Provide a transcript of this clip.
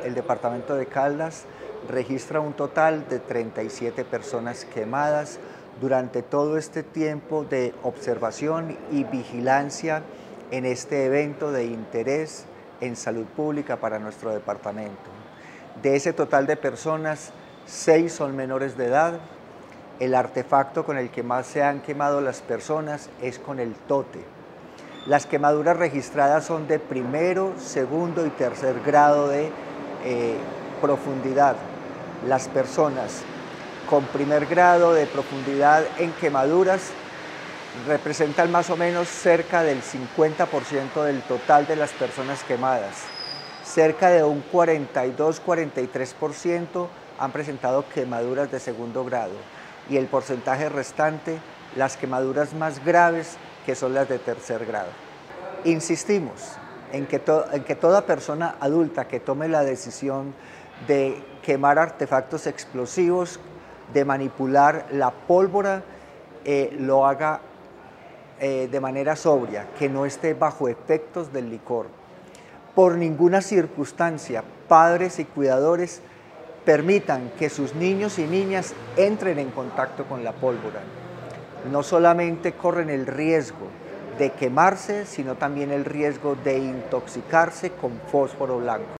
el departamento de Caldas registra un total de 37 personas quemadas durante todo este tiempo de observación y vigilancia en este evento de interés en salud pública para nuestro departamento. De ese total de personas, 6 son menores de edad. El artefacto con el que más se han quemado las personas es con el tote. Las quemaduras registradas son de primero, segundo y tercer grado de profundidad. Las personas con primer grado de profundidad en quemaduras representan más o menos cerca del 50% del total de las personas quemadas. Cerca de un 42-43% han presentado quemaduras de segundo grado y el porcentaje restante, las quemaduras más graves, que son las de tercer grado. Insistimos en que toda persona adulta que tome la decisión de quemar artefactos explosivos, de manipular la pólvora, lo haga de manera sobria, que no esté bajo efectos del licor. Por ninguna circunstancia, padres y cuidadores permitan que sus niños y niñas entren en contacto con la pólvora. No solamente corren el riesgo de quemarse, sino también el riesgo de intoxicarse con fósforo blanco.